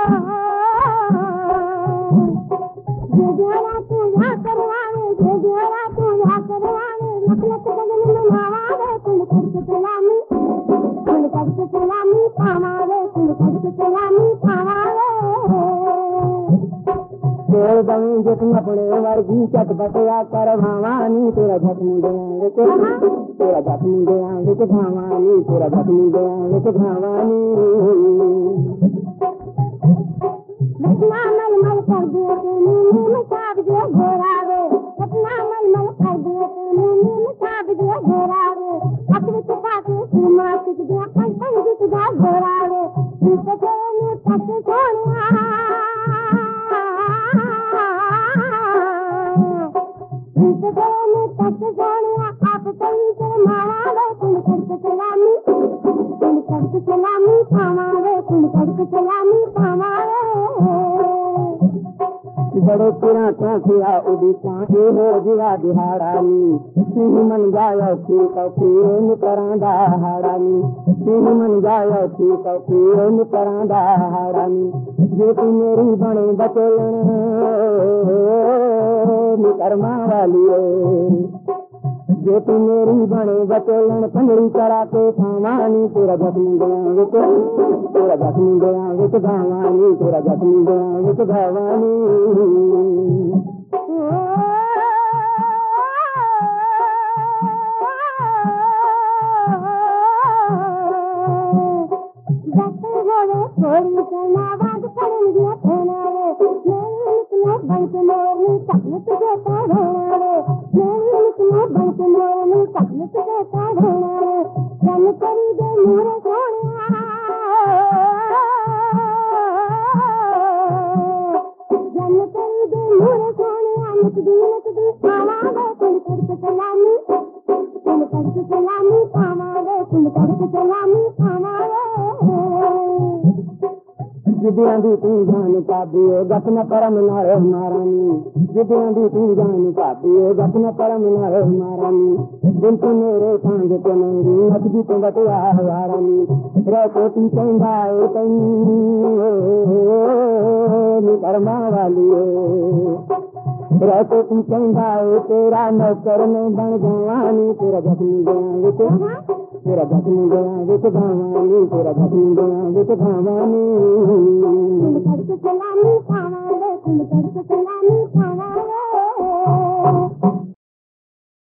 जितना अपने वर्गी चट बटया कर भवानी तेरा झटनी देंगे तेरा झटनी देंगे तो भवानी तेरा झटनी देंगे तो भवानी सपना मल मल कर दिए नीली में छाप दिए घोड़ा रे सपना मल मल कर दिए नीली में छाप दिए घोड़ा रे अपने छुपा के सीमा टिक दिया कंठन जित गया घोड़ा रे जिससे तेरे तक सोनिया जिससे तेरे तक सोनिया आप कहीं से मारा रे तुम करके सलामी हमारे तुम करके सलामी हमारे बड़े पुराना किया उड़ीसा के हो जिया दिहाड़ानी सिंह मन जायो थी कौन करांदा हाड़ानी सिंह मन जायो थी कौन करांदा हाड़ानी जे तू मेरी बने बचोलन निकरमा वाली जे तू मेरी बने बचोलन पंजरी करा के भवानी तेरा झटनी देंगे तेरा झटनी देंगे तो भवानी तेरा झटनी देंगे तो भवानी थोड़ी करना बात कर दिया थाना रे मैं निकला बंक मोरनी तकने तुझे का ढोना रे मैं निकला बंक मोरनी तकने तुझे का ढोना रे जन करी दे मोरे सोनिया जन करी दे मोरे सोनिया निक दी पावा रे तुम करके सलामी पावा रे तुम करके सलामी पावा रे जिदियां दी तू जान पाबी गप न परम नारे मारानी जिदियां दी तू जान पाबी गप न परम नारे मारानी दिल तू मेरे सांग ते मेरी हथ भी तो बटया हारानी रे कोटी कहंदा ए तई कर्मा वाली रे कोटी कहंदा ए तेरा नौकर में बन जवानी तेरा झटनी देंगे तेरा झटनी देंगे तो भवानी तेरा झटनी देंगे तो भवानी तुम करके सलामी खावा रे तुम करके सलामी खावा रे